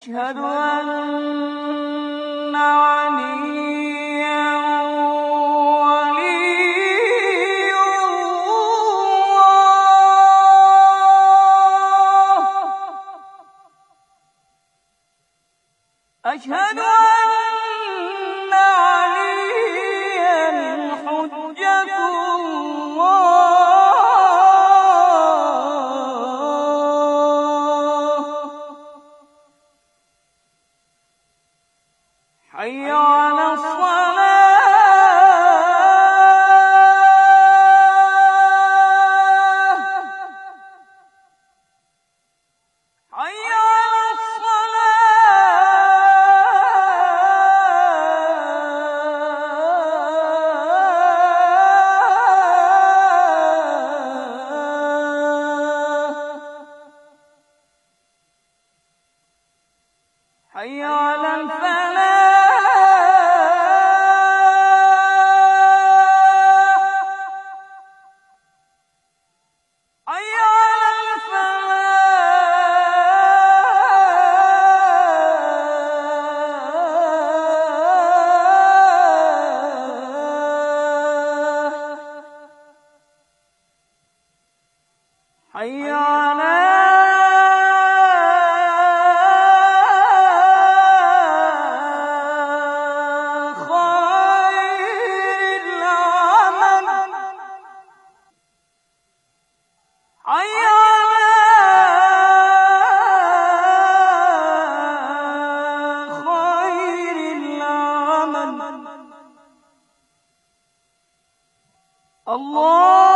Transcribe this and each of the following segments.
أشهد أن عليا ولي الله أشهد أن عليا حجة الله حي على الصلاة حي على الصلاة حي على الفلاح حي على خير العمل حي على خير العمل الله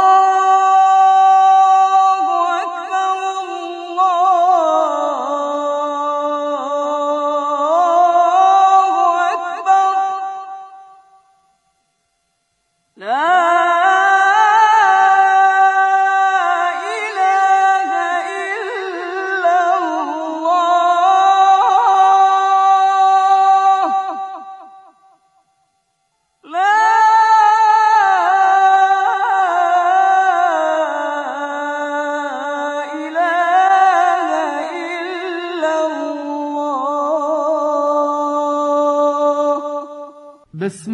بسم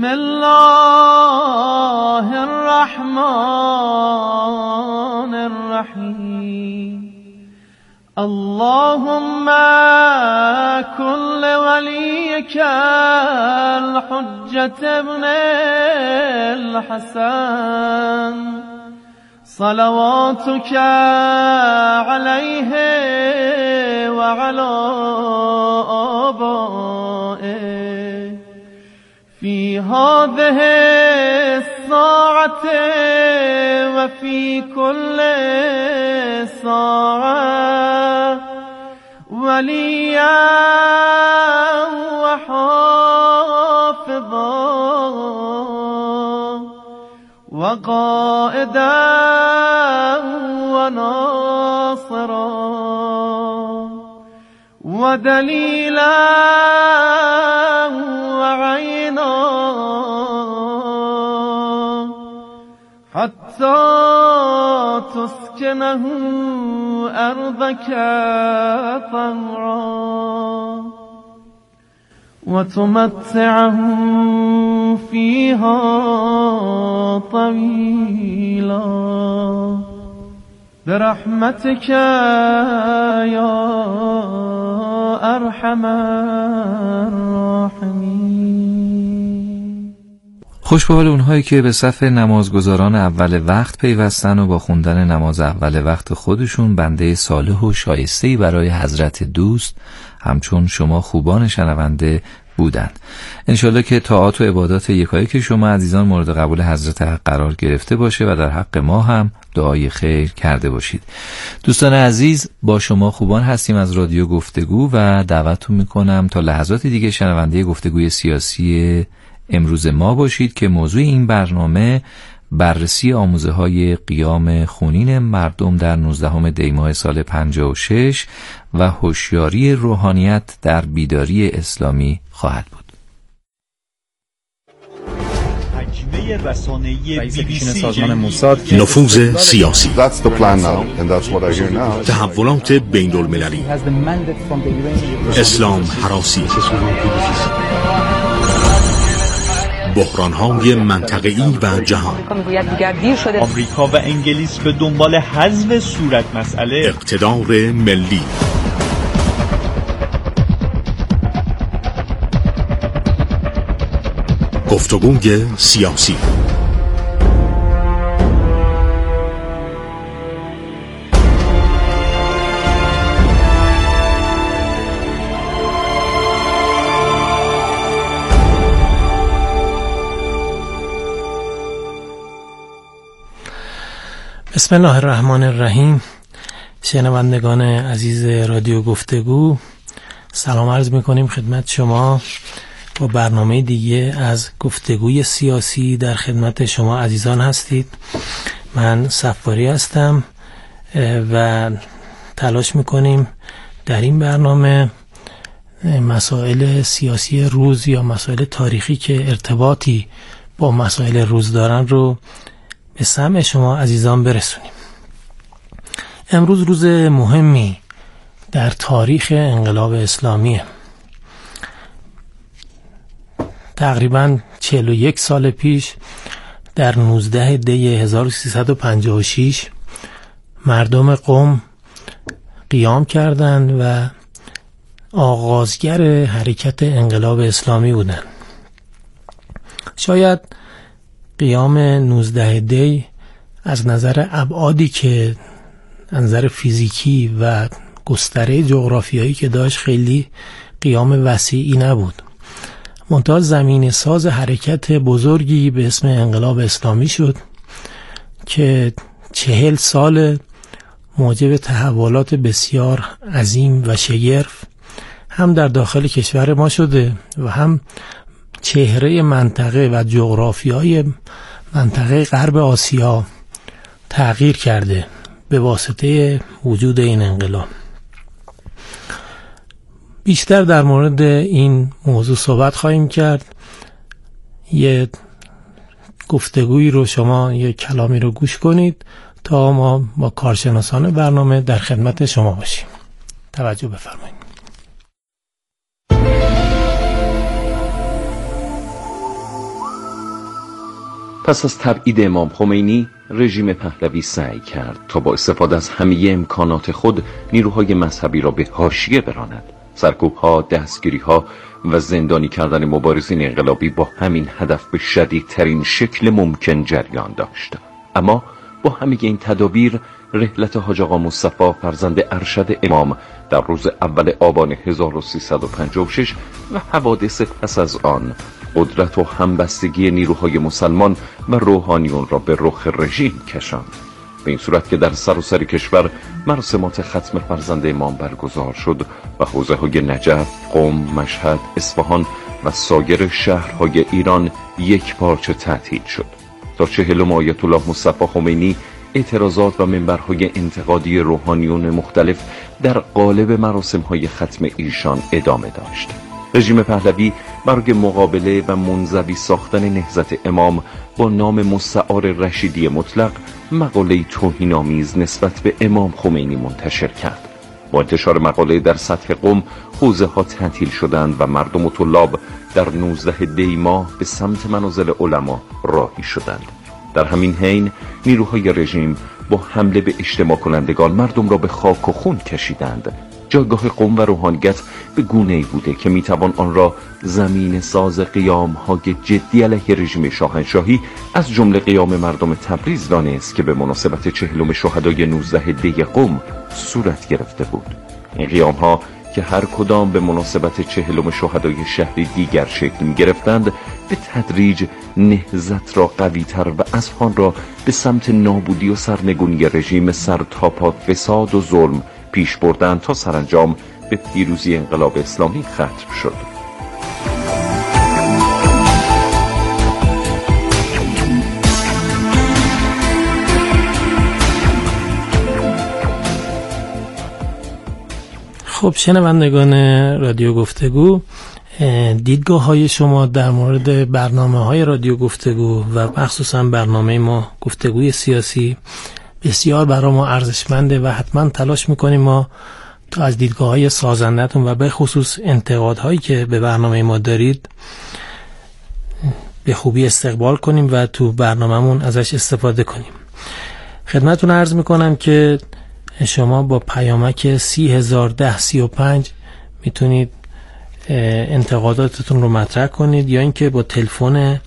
الله الرحمن الرحيم اللهم كن لوليك الحجة ابن الحسن صلواتك عليه وعلى آبائه في هذه الساعة وفي كل ساعة وليا وحافظا وقائدا وناصرا ودليلا وعينا حتى تسكنه أرضك طوعا وتمتعه فيها طويلا برحمتك يا أرحم الراحمين. خوش به حال اونهایی که به صف نمازگزاران اول وقت پیوستن و با خوندن نماز اول وقت خودشون بنده صالح و شایسته‌ای برای حضرت دوست همچون شما خوبان شنونده بودند. انشالله که طاعات و عبادات یکایک شما عزیزان مورد قبول حضرت حق قرار گرفته باشه و در حق ما هم دعای خیر کرده باشید. دوستان عزیز، با شما خوبان هستیم از رادیو گفتگو و دعوتتون میکنم تا لحظات دیگه شنونده گفتگوی سیاسی امروز ما باشید که موضوع این برنامه بررسی آموزه‌های قیام خونین مردم در 19 دی ماه سال 56 و هوشیاری روحانیت در بیداری اسلامی خواهد بود. ججوه رسانه‌ای رئیس پیشین سازمان موساد نفوذ سیاسی، That's the plan now and that's what I hear now. تحولات بین المللی، اسلام هراسی، بحران‌های منطقه‌ای و جهان، آمریکا و انگلیس به دنبال حذف صورت مسئله، اقتدار ملی، گفتگوی سیاسی. بسم الله الرحمن الرحیم. شنوندگان عزیز رادیو گفتگو، سلام عرض میکنیم خدمت شما با برنامه دیگه از گفتگوی سیاسی. در خدمت شما عزیزان هستید. من صفاری هستم و تلاش میکنیم در این برنامه مسائل سیاسی روز یا مسائل تاریخی که ارتباطی با مسائل روز دارن رو به سمع شما عزیزان برسونیم. امروز روز مهمی در تاریخ انقلاب اسلامیه. تقریباً 41 سال پیش در 19 دی 1356 مردم قم قیام کردند و آغازگر حرکت انقلاب اسلامی بودند. شاید قیام 19 دی از نظر ابعادی که از نظر فیزیکی و گستره جغرافیایی که داشت خیلی قیام وسیعی نبود، منتها زمین ساز حرکت بزرگی به اسم انقلاب اسلامی شد که 40 سال موجب تحولات بسیار عظیم و شگرف هم در داخل کشور ما شده و هم چهره منطقه و جغرافیای منطقه غرب آسیا تغییر کرده به واسطه وجود این انقلاب. بیشتر در مورد این موضوع صحبت خواهیم کرد. یه گفتگویی رو شما، یه کلامی رو گوش کنید تا ما با کارشناسان برنامه در خدمت شما باشیم. توجه بفرمایید. پس از تبعید امام خمینی، رژیم پهلوی سعی کرد تا با استفاده از همه امکانات خود نیروهای مذهبی را به حاشیه براند. سرکوب‌ها، دستگیری‌ها و زندانی کردن مبارزین انقلابی با همین هدف به شدیدترین شکل ممکن جریان داشت. اما با همه این تدابیر، رحلت حاج آقا مصطفی فرزند ارشد امام در روز اول آبان 1356 و حوادث پس از آن قدرت و همبستگی نیروهای مسلمان و روحانیون را به رخ رژیم کشاند. به این صورت که در سراسر کشور مراسمات ختم فرزند امام برگزار شد و حوزه‌های نجف، قم، مشهد، اصفهان و سایر شهرهای ایران یک پارچه تعطیل شد. تا 40 آیت الله مصطفی خمینی اعتراضات و منبرهای انتقادی روحانیون مختلف در قالب مراسم‌های ختم ایشان ادامه داشت. رژیم پهلوی برای مقابله و منزوی ساختن نهضت امام با نام مستعار رشیدی مطلق مقاله توهین‌آمیز نسبت به امام خمینی منتشر کرد. با انتشار مقاله در سطح قم، حوزه‌ها تعطیل شدند و مردم و طلاب در 19 دی ماه به سمت منازل علما راهی شدند. در همین حین نیروهای رژیم با حمله به اجتماع کنندگان مردم را به خاک و خون کشیدند. جایگاه قم و روحانیت به گونه‌ای بوده که میتوان آن را زمین ساز قیام‌های جدی علیه رژیم شاهنشاهی از جمله قیام مردم تبریز دانست که به مناسبت 40 شهدای 19 دی قم صورت گرفته بود. این قیام‌ها که هر کدام به مناسبت 40 شهدای شهری دیگر شکل می‌گرفتند، به تدریج نهضت را قوی‌تر و اذهان را به سمت نابودی و سرنگونی رژیم سرتاپا فساد و ظلم پیش بردند تا سرانجام به پیروزی انقلاب اسلامی ختم شد. خب شنوندگان رادیو گفتگو، دیدگاه های شما در مورد برنامه های رادیو گفتگو و مخصوصا برنامه ما گفتگوی سیاسی بسیار برای ما ارزشمنده و حتما تلاش میکنیم ما تا از دیدگاه های سازندتون و به خصوص انتقادهایی که به برنامه ما دارید به خوبی استقبال کنیم و تو برنامه‌مون ازش استفاده کنیم. خدمتتون عرض میکنم که شما با پیامک 301035 میتونید انتقاداتتون رو مطرح کنید یا اینکه با تلفن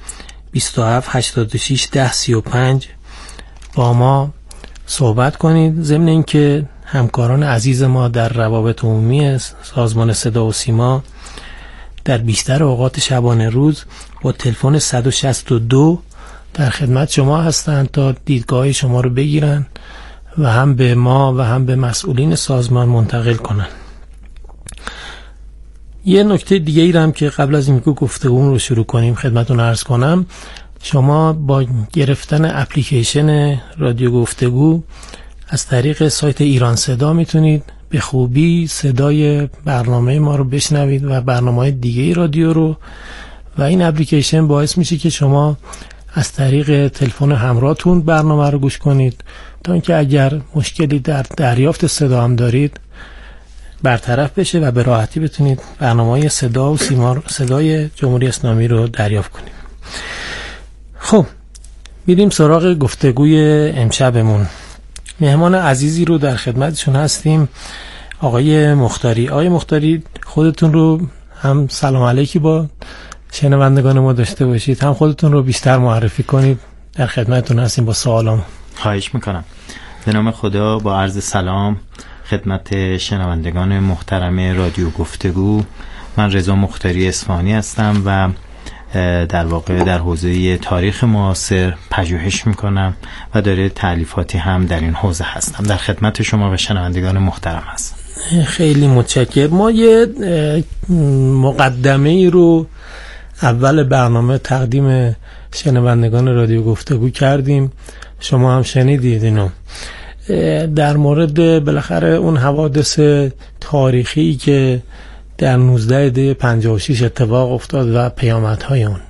27861035 با ما صحبت کنید. ضمن اینکه همکاران عزیز ما در روابط عمومی سازمان صدا و سیما در بیشتر اوقات شبانه روز با تلفن 162 در خدمت شما هستند تا دیدگاه شما رو بگیرن و هم به ما و هم به مسئولین سازمان منتقل کنن. یه نکته دیگه ای هم که قبل از اینکه گفتگومون رو شروع کنیم خدمتتون عرض کنم، شما با گرفتن اپلیکیشن رادیو گفتگو از طریق سایت ایران صدا میتونید به خوبی صدای برنامه ما رو بشنوید و برنامه‌های دیگه رادیو رو، و این اپلیکیشن باعث میشه که شما از طریق تلفن همراهتون برنامه رو گوش کنید تا اینکه اگر مشکلی در دریافت صدا هم دارید برطرف بشه و به راحتی بتونید برنامه‌های صدا و سیما صدای جمهوری اسلامی رو دریافت کنید. خب میریم سراغ گفتگوی امشبمون. مهمان عزیزی رو در خدمتشون هستیم، آقای مختاری. آقای مختاری خودتون رو هم سلام علیکی با شنوندگان ما داشته باشید، هم خودتون رو بیشتر معرفی کنید. در خدمتتون هستیم با سوالام. خواهش میکنم. به نام خدا با عرض سلام خدمت شنوندگان محترم رادیو گفتگو. من رضا مختاری اصفهانی هستم و در واقع در حوزه تاریخ معاصر پژوهش میکنم و داره تألیفاتی هم در این حوزه هستم. در خدمت شما و شنوندگان محترم هستم. خیلی متشکرم. ما یه مقدمه ای رو اول برنامه تقدیم شنوندگان رادیو گفتگو کردیم، شما هم شنیدید اینو، در مورد بالاخره اون حوادث تاریخی که در 19 دی 56 اتفاق افتاد و پیامدهای اون.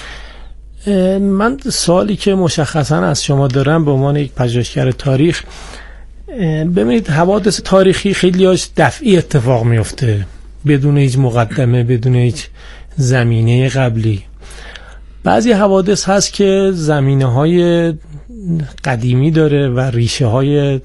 من سوالی که مشخصا از شما دارم به عنوان یک پژوهشگر تاریخ، ببینید حوادث تاریخی خیلیاش دفعی اتفاق میفته بدون هیچ مقدمه، بدون هیچ زمینه قبلی. بعضی حوادث هست که زمینه‌های قدیمی داره و ریشه‌های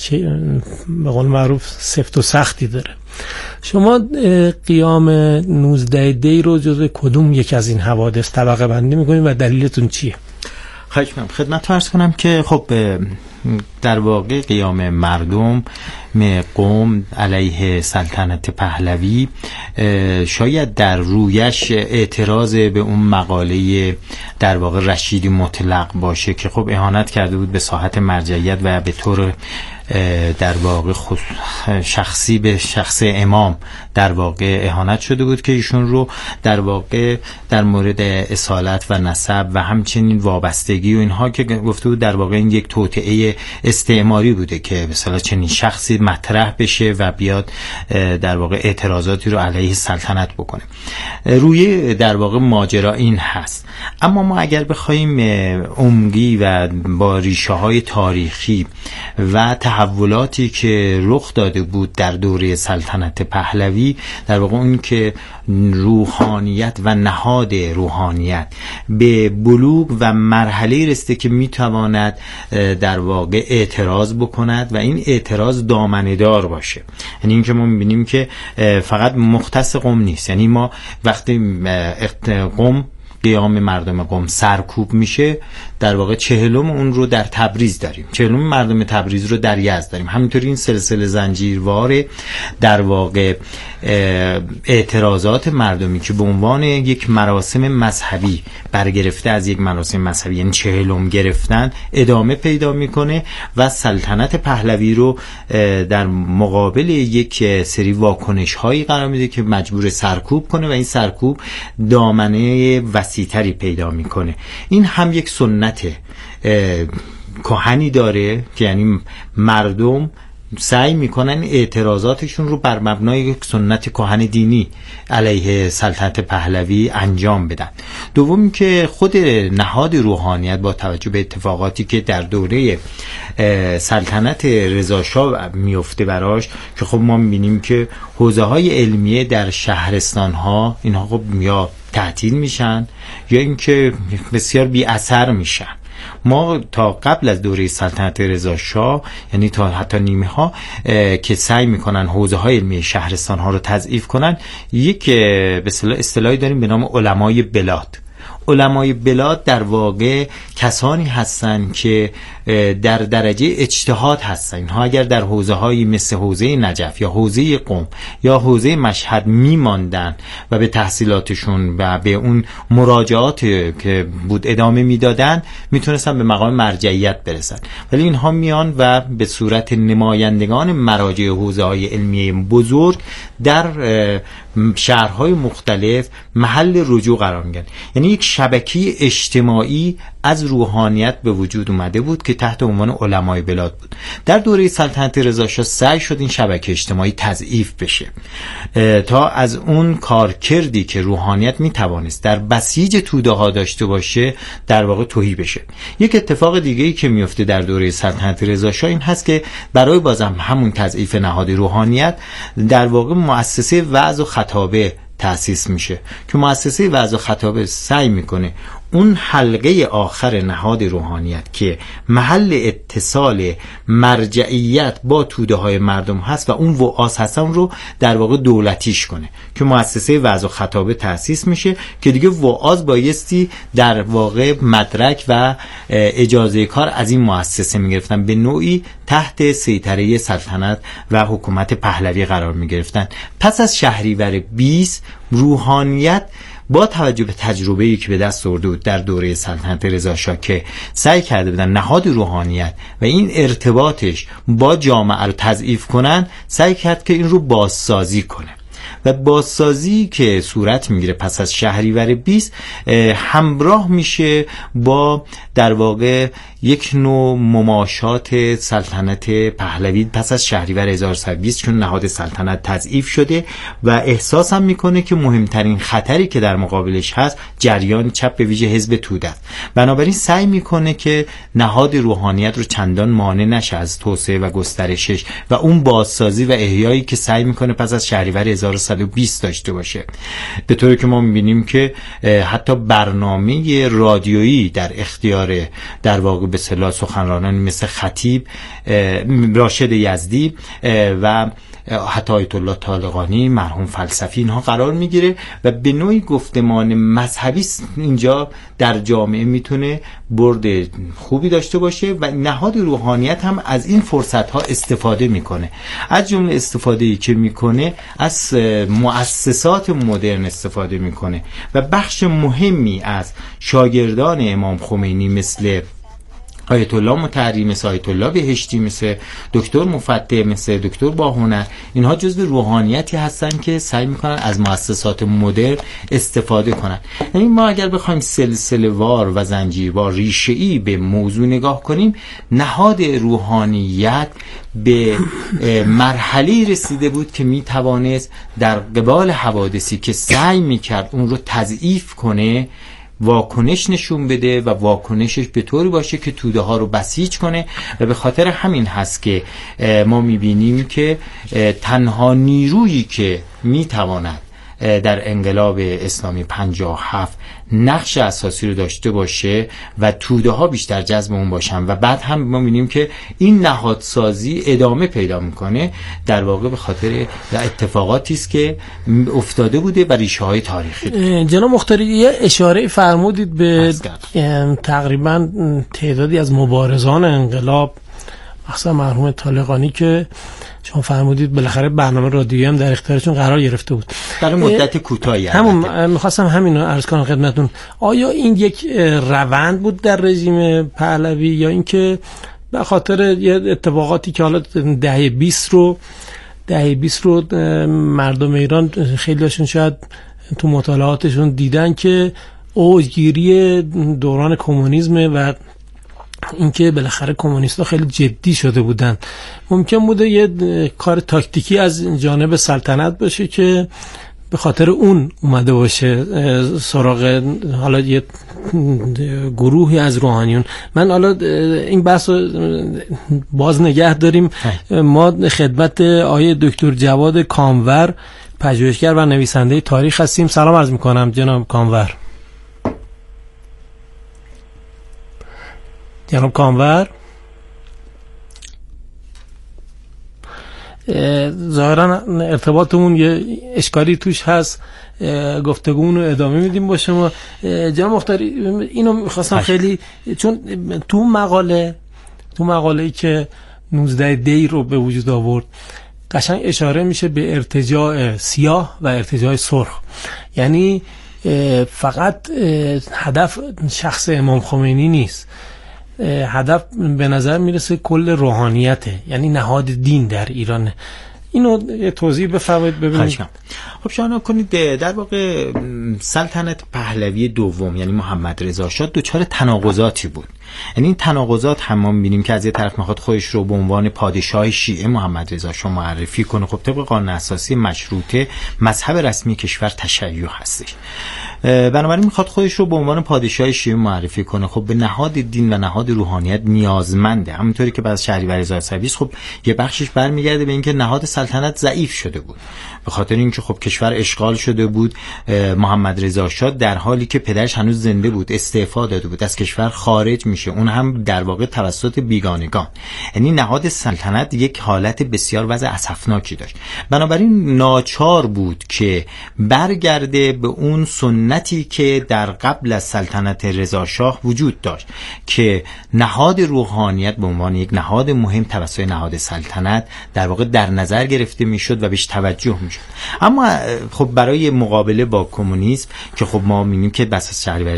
به قول معروف سفت و سختی داره. شما قیام 19 دی رو جزو کدوم یک از این حوادث طبقه بندی میکنید و دلیلتون چیه؟ خواهش می‌کنم. خدمت عرض کنم که خب در واقع قیام مردم قوم علیه سلطنت پهلوی شاید در رویش اعتراض به اون مقاله در واقع رشیدی مطلق باشه که خب اهانت کرده بود به ساحت مرجعیت و به طور در واقع شخصی به شخص امام در واقع اهانت شده بود که ایشون رو در واقع در مورد اصالت و نسب و همچنین وابستگی و اینها که گفته بود در واقع این یک توطئه استعماری بوده که مثلا چنین شخصی مطرح بشه و بیاد در واقع اعتراضاتی رو علیه سلطنت بکنه. روی در واقع ماجرا این هست. اما ما اگر بخوایم عمقی و با ریشه های تاریخی و تحولاتی که رخ داده بود در دوره سلطنت پهلوی، در واقع اون که روحانیت و نهاد روحانیت به بلوغ و مرحله رسیده که میتواند در واقع اعتراض بکند و این اعتراض دامنه‌دار باشه. یعنی اینکه ما میبینیم که فقط مختص قم نیست. یعنی ما وقتی قم قیام مردم قم سرکوب میشه، در واقع 40 اون رو در تبریز داریم، 40 مردم تبریز رو در یزد داریم. همینطوری این سلسله زنجیروار در واقع اعتراضات مردمی که به عنوان یک مراسم مذهبی برگرفته از یک مراسم مذهبی، یعنی 40 گرفتن، ادامه پیدا میکنه و سلطنت پهلوی رو در مقابل یک سری واکنش هایی قرار میده که مجبور سرکوب کنه و این سرکوب دامنه وسیع‌تری پیدا میکنه. این هم یک سنت کهنی داره که یعنی مردم سعی میکنن اعتراضاتشون رو بر مبنای یک سنت کهن دینی علیه سلطنت پهلوی انجام بدن. دوم که خود نهاد روحانیت با توجه به اتفاقاتی که در دوره سلطنت رضا شاه میفته براش، که خب ما میبینیم که حوزه های علمیه در شهرستان ها اینها خب یا تعطیل میشن یا اینکه بسیار بی اثر میشن. ما تا قبل از دوره سلطنت رضا شاه، یعنی تا حتی نیمه ها که سعی میکنن حوزه های علمی شهرستان ها رو تضعیف کنن، یک به اصطلاحی داریم به نام علمای بلاد. علمای بلاد در واقع کسانی هستند که در درجه اجتهاد هستند. اینها اگر در حوزه‌هایی مثل حوزه نجف یا حوزه قم یا حوزه مشهد میماندن و به تحصیلاتشون و به اون مراجعات که بود ادامه میدادن، میتونستن به مقام مرجعیت برسن. ولی اینها میان و به صورت نمایندگان مراجع حوزه‌های علمی بزرگ در شهرهای مختلف محل رجوع قرار میگیرن. یعنی یک شبکه اجتماعی از روحانیت به وجود اومده بود که تحت عنوان علمای بلاد بود. در دوره سلطنت رضا شاه سعی شد این شبکه اجتماعی تضعیف بشه تا از اون کارکردی که روحانیت میتوانست در بسیج توده ها داشته باشه در واقع تهی بشه. یک اتفاق دیگه‌ای که میفته در دوره سلطنت رضا شاه این هست که برای بازم همون تضعیف نهاد روحانیت در واقع مؤسسه وعظ و خطابه تأسیس میشه که مؤسسه وعظ و خطابه سعی میکنه اون حلقه آخر نهاد روحانیت که محل اتصال مرجعیت با توده های مردم هست و اون وعاظ هستن رو در واقع دولتیش کنه که مؤسسه وعظ و خطابه تأسیس میشه که دیگه وعاظ بایستی در واقع مدرک و اجازه کار از این مؤسسه میگرفتن، به نوعی تحت سیطره سلطنت و حکومت پهلوی قرار میگرفتن. پس از شهریور 20 روحانیت با توجه به تجربه‌ای که به دست آورده بود در دوره سلطنت رضا شاه که سعی کرده بودن نهاد روحانیت و این ارتباطش با جامعه رو تضعیف کنن، سعی کرد که این رو بازسازی کنه و بازسازی که صورت میگیره پس از شهریور 20 همراه میشه با در واقع یک نوع مماشات سلطنت پهلوی پس از شهریور 1320 چون نهاد سلطنت تضعیف شده و احساس هم میکنه که مهمترین خطری که در مقابلش هست جریان چپ به ویژه حزب توده است. بنابراین سعی میکنه که نهاد روحانیت رو چندان مانع نشه از توسعه و گسترشش و اون بازسازی و احیایی که سعی میکنه پس از شهریور 1120 داشته باشه. به طوری که ما میبینیم که حتی برنامه رادیویی در اختیار در واقع به اصطلاح سخنرانان مثل خطیب، راشد یزدی و حتی آیت الله طالقانی مرحوم فلسفی اینها قرار میگیره و به نوعی گفتمان مذهبی اینجا در جامعه میتونه برد خوبی داشته باشه و نهاد روحانیت هم از این فرصت ها استفاده میکنه. از جمله استفاده‌ای که میکنه از مؤسسات مدرن استفاده میکنه و بخش مهمی از شاگردان امام خمینی مثل آیت الله مطهری، مثل آیت الله بهشتی، مثل دکتر مفتح، مثل دکتر باهنر، اینها جزو روحانیتی هستن که سعی میکنن از مؤسسات مدرن استفاده کنن. یعنی ما اگر بخوایم سلسله وار و زنجیروار ریشه‌ای به موضوع نگاه کنیم، نهاد روحانیت به مرحله رسیده بود که میتوانست در قبال حوادثی که سعی میکرد اون رو تضعیف کنه واکنش نشون بده و واکنشش به طوری باشه که توده ها رو بسیج کنه و به خاطر همین هست که ما میبینیم که تنها نیرویی که میتواند در انقلاب اسلامی 57 نقش اساسی رو داشته باشه و توده ها بیشتر جذب اون باشن و بعد هم ما می‌بینیم که این نهادسازی ادامه پیدا میکنه در واقع به خاطر اتفاقاتی است که افتاده بوده و ریشه های تاریخی داره. جناب مختاری یه اشاره فرمودید به تقریبا تعدادی از مبارزان انقلاب مثلا مرحوم طالقانی که شما فرمودید بالاخره برنامه رادیویی هم در اختیارشون قرار گرفته بود برای مدت کوتاهی. همون می‌خواستم همین رو عرض کنم خدمتتون. آیا این یک روند بود در رژیم پهلوی یا اینکه به خاطر یه اتفاقاتی که حالا دهه 20 رو مردم ایران خیلیشون شاید تو مطالعاتشون دیدن که اوجگیری دوران کمونیسم و اینکه بالاخره کمونیست‌ها خیلی جدی شده بودن. ممکن بوده یه کار تاکتیکی از جانب سلطنت باشه که به خاطر اون اومده باشه سراغ حالا یه گروهی از روحانیون. من حالا این بحث رو باز نگه داریم. ما خدمت آقای دکتر جواد کامور، پژوهشگر و نویسنده تاریخ هستیم. سلام عرض میکنم جناب کامور. جناب کامور ظاهرا ارتباطمون یه اشکالی توش هست، گفتگومون رو ادامه میدیم با شما. جناب مختاری، اینو میخواستم خیلی، چون تو مقاله‌ای که 19 دی رو به وجود آورد قشنگ اشاره میشه به ارتجاع سیاه و ارتجاع سرخ. یعنی فقط هدف شخص امام خمینی نیست، هدف به نظر میرسه کل روحانیته، یعنی نهاد دین در ایرانه. اینو توضیح بفرمایید ببینید. خب شما کنید در واقع سلطنت پهلوی دوم یعنی محمد رضا شاه دچار تناقضاتی بود. یعنی این تناقضات هم ما می‌بینیم که از یه طرف میخواد خودش رو به عنوان پادشاه شیعه محمد رضا شاه معرفی کنه. خب طبق قانون اساسی مشروطه مذهب رسمی کشور تشیع هستش، بنابراین میخواد خودش رو به عنوان پادشاه شیعه معرفی کنه. خب به نهاد دین و نهاد روحانیت نیازمنده. همونطوری که بعد شهریور 1020 خب یه بخشش برمیگرده به اینکه نهاد سلطنت ضعیف شده بود، به خاطر اینکه خب کشور اشغال شده بود. محمد رضا شاه در حالی که پدرش هنوز زنده بود استعفا داده بود، از کشور خارج میشه، اون هم در واقع توسط بیگانگان. یعنی نهاد سلطنت یک حالت بسیار وضع اسفناکی داشت. بنابراین ناچار بود که برگرده به اون سنتی که در قبل از سلطنت رضا شاه وجود داشت که نهاد روحانیت به عنوان یک نهاد مهم توسط نهاد سلطنت در واقع در نظر گرفته میشد و بهش توجه میشد. اما خب برای مقابله با کمونیسم که خب ما می‌بینیم که بس از شهریور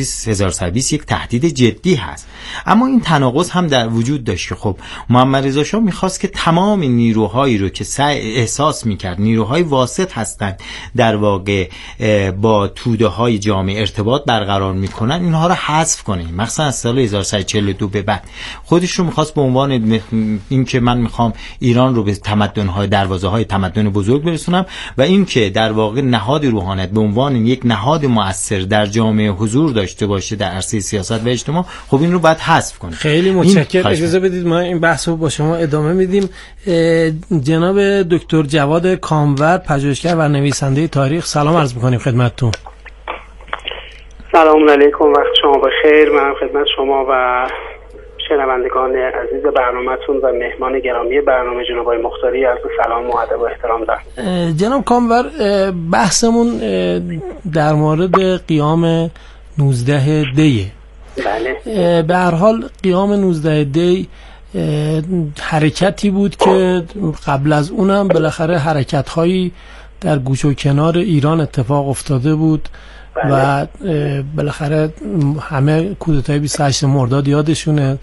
1020 یک تهدید جدی هست، اما این تناقض هم در وجود داشت که خب محمد رضا شاه می‌خواست که تمام نیروهایی رو که احساس می‌کرد نیروهای واسط هستند در واقع با توده‌های جامعه ارتباط برقرار می‌کنن، اینها رو حذف کنه. مثلا از سال 1342 به بعد خودش رو می‌خواست به عنوان این که من می‌خوام ایران رو به تمدن‌های دروازه‌های تمدن بزرگ برسونم و این که در واقع نهاد روحانیت به عنوان یک نهاد مؤثر در جامعه حضور داشته باشه در عرصه سیاست و اجتماع، خب این رو باید حذف کنه. خیلی متشکرم. اجازه بدید ما این بحث رو با شما ادامه میدیم. جناب دکتر جواد کامور، پژوهشگر و نویسنده تاریخ، سلام عرض می‌کنیم خدمتتون. سلام علیکم، وقت شما بخیر. من خدمت شما و شنوندگان عزیز برنامه‌تون و مهمان گرامی برنامه جناب آقای مختاری عرض سلام و ادب و احترام دارم. جناب کامور، بحثمون در مورد قیام 19 دی. بله. به هر حال قیام 19 دی حرکتی بود که قبل از اونم بالاخره حرکت‌هایی در گوش و کنار ایران اتفاق افتاده بود. بله. و بالاخره همه کودتای 28 مرداد یادشونه،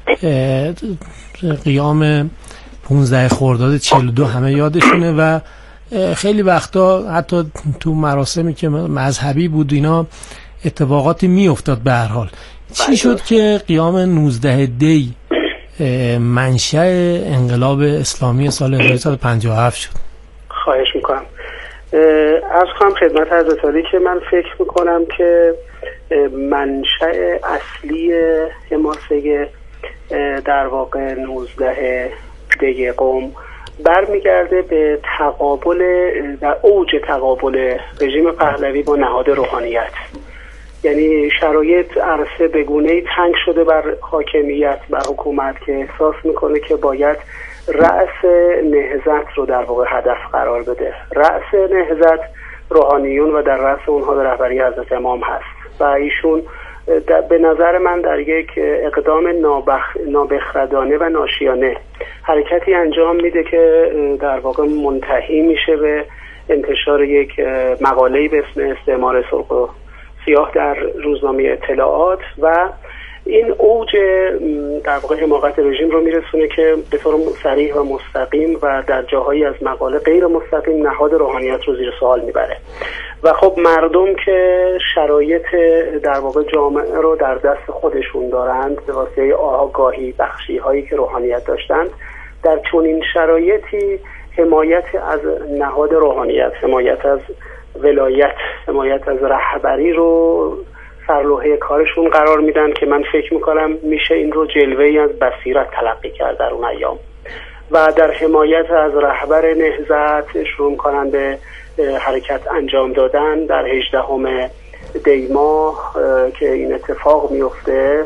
قیام 15 خرداد 42 همه یادشونه و خیلی وقتا حتی تو مراسمی که مذهبی بود اینا اتفاقاتی می افتاد. به هر حال چی شد که قیام 19 دی منشأ انقلاب اسلامی سال 1957 شد؟ خواهش میکنم. عرض کنم خدمت حضرت عالی که من فکر میکنم که منشأ اصلی حماسه در واقع 19 دی قم برمیگرده به تقابل در اوج تقابل رژیم پهلوی با نهاد روحانیت. یعنی شرایط عرصه به گونه‌ای تنگ شده بر حاکمیت و حکومت که احساس میکنه که باید رأس نهضت رو در واقع هدف قرار بده. رأس نهضت روحانیون و در رأس اونها به رهبری حضرت امام هست و ایشون به نظر من در یک اقدام نابخردانه و ناشیانه حرکتی انجام میده که در واقع منتهی میشه به انتشار یک مقاله‌ای به اسم استعمار سرخ و سیاه در روزنامه اطلاعات و این اوج در واقع حماقت رژیم رو میرسونه که به طور صریح و مستقیم و در جاهایی از مقاله غیر مستقیم نهاد روحانیت رو زیر سوال میبره و خب مردم که شرایط در واقع جامعه رو در دست خودشون دارند به واسطه آگاهی بخشی هایی که روحانیت داشتند، در چنین شرایطی حمایت از نهاد روحانیت، حمایت از ولایت، حمایت از رهبری رو سرلوحه کارشون قرار میدن که من فکر میکنم میشه این رو جلوه‌ای از بصیرت تلقی کرد در اون ایام و در حمایت از رهبر نهضت شروع میکنن به حرکت انجام دادن. در 18 دی ماه که این اتفاق میفته،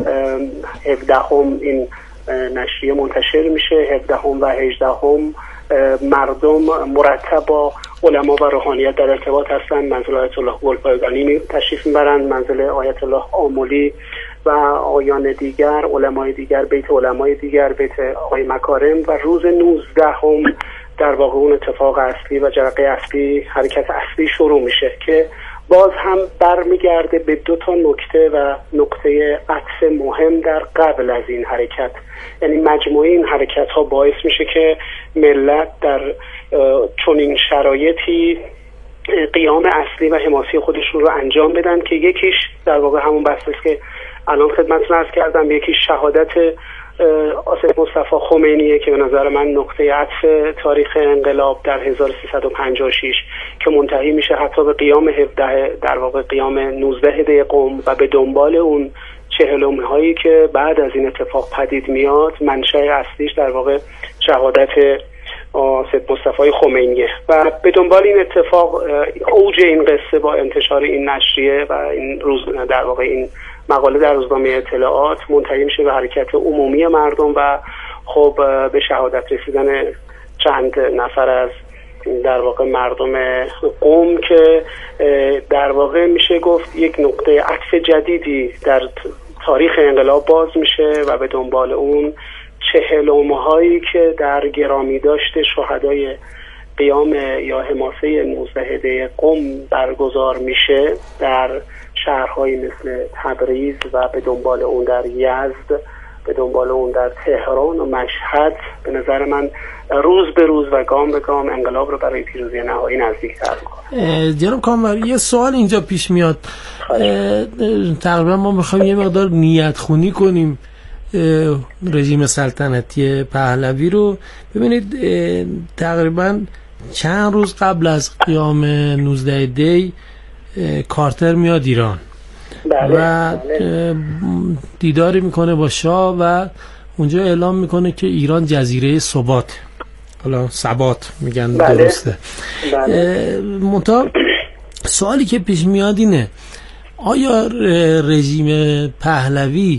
17 این نشریه منتشر میشه، 17 و 18 مردم مرتب با علما و روحانیت در ارتباط هستند. منزل آیت الله گلپایگانی تشریف میبرند، منزل آیت الله آملی و آقایان دیگر، علمای دیگر، بیت علمای دیگر، بیت آقای مکارم و روز 19 در واقع اون اتفاق اصلی و جرقه اصلی، حرکت اصلی شروع میشه که باز هم برمیگرده به 2 نکته و نقطه عطف مهم در قبل از این حرکت. یعنی مجموعه این حرکت ها باعث میشه که ملت در چنین شرایطی قیام اصلی و حماسی خودشون رو انجام بدن که یکیش در واقع همون بحثی است که الان خدمتتون عرض کردم، یکیش شهادت آصف مصطفی خمینیه که به نظر من نقطه عطف تاریخ انقلاب در 1356 که منتهی میشه حتی به قیام 17 در واقع قیام 19 دی قم و به دنبال اون 40 هایی که بعد از این اتفاق پدید میاد. منشأ اصلیش در واقع شهادت آصف مصطفی خمینیه و به دنبال این اتفاق اوج این قصه با انتشار این نشریه و این روز در واقع این مقاله در روزنامه اطلاعات منتهی میشه به حرکت عمومی مردم و خب به شهادت رسیدن چند نفر از در واقع مردم قم که در واقع میشه گفت یک نقطه عطف جدیدی در تاریخ انقلاب باز میشه و به دنبال اون 40 هایی که در گرامی داشته شهدای قیام یا حماسه 19 دی قم برگزار میشه در شهرهایی مثل تبریز و به دنبال اون در یزد، به دنبال اون در تهران و مشهد. به نظر من روز به روز و گام به گام انقلاب رو برای پیروزی نهایی نزدیک‌تر می‌کنه. جناب کامبر، یه سوال اینجا پیش میاد. تقریبا ما می‌خوایم یه مقدار نیت خونی کنیم رژیم سلطنتی پهلوی رو. ببینید تقریبا چند روز قبل از قیام 19 دی کارتر میاد ایران و دیداری میکنه با شاه و اونجا اعلام میکنه که ایران جزیره ثبات، حالا ثبات میگن درسته. منتها سوالی که پیش میاد اینه آیا رژیم پهلوی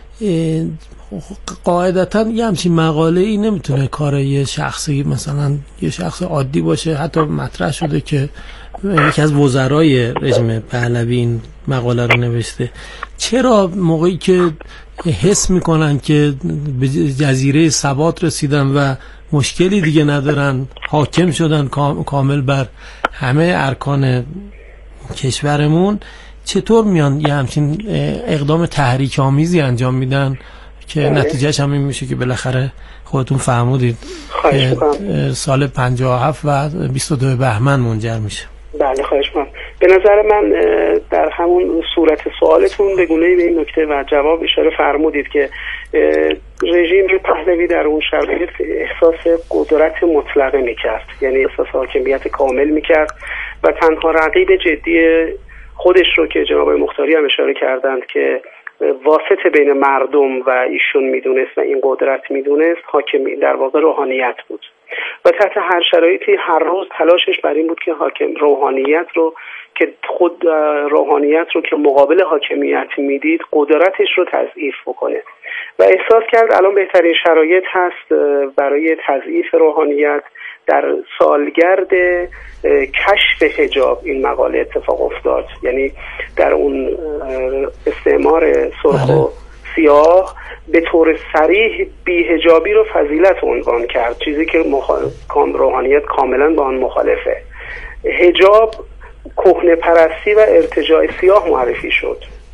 قاعدتا یه همچین مقاله ای نمیتونه کار یه شخصی، مثلا یه شخص عادی باشه؟ حتی مطرح شده که یکی از وزرای رژیم پهلوی این مقاله رو نوشته. چرا موقعی که حس میکنن که به جزیره ثبات رسیدن و مشکلی دیگه ندارن، حاکم شدن کامل بر همه ارکان کشورمون، چطور میان یه همچین اقدام تحریک آمیزی انجام میدن که نتیجهش همین میشه که بالاخره خودتون فرمودید سال 57 و 22 بهمن منجر میشه؟ بله خواهش می‌کنم. به نظر من در همون صورت سوالتون به گونه‌ای به این نکته و جواب اشاره فرمودید که رژیم پهلوی در اون شرایط احساس قدرت مطلقه میکرد، یعنی احساس حاکمیت کامل میکرد و تنها رقیب جدی خودش رو که جناب مختاری هم اشاره کردند که واسطه بین مردم و ایشون میدونست و این قدرت میدونست، حاکم در واقع روحانیت بود و تحت هر شرایطی هر روز تلاشش بر این بود که حاکم روحانیت رو که خود روحانیت رو که مقابل حاکمیت میدید قدرتش رو تضعیف بکنه و احساس کرد الان بهترین شرایط هست برای تضعیف روحانیت. در سالگرد کشف حجاب این مقاله اتفاق افتاد، یعنی در اون استعمار سرخ و سیاه به طور صریح بی‌حجابی رو فضیلت عنوان کرد، چیزی که روحانیت کاملا با آن مخالفه. حجاب کهنه پرستی و ارتجاع سیاه معرفی شد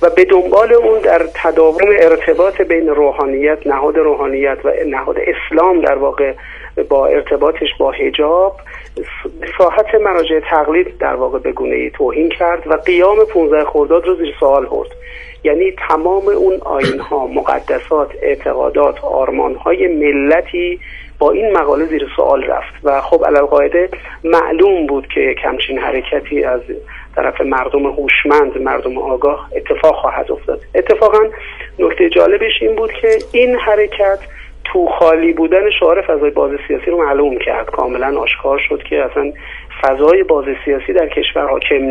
و به دنبال اون در تداوم ارتباط بین روحانیت، نهاد روحانیت و نهاد اسلام در واقع با ارتباطش با حجاب ساحت مراجع تقلید در واقع به گونه‌ای توهین کرد و قیام 15 خرداد رو زیر سوال برد. یعنی تمام اون آیین‌ها، مقدسات، اعتقادات، آرمان‌های ملتی با این مقاله زیر سوال رفت و خب علالقاعده معلوم بود که همچین حرکتی از طرف مردم هوشمند، مردم آگاه اتفاق خواهد افتاد. اتفاقا نکته جالبش این بود که این حرکت تو خالی بودن شعار فضای باز سیاسی رو معلوم کرد. کاملا آشکار شد که اصلا فضای باز سیاسی در کشور حاکم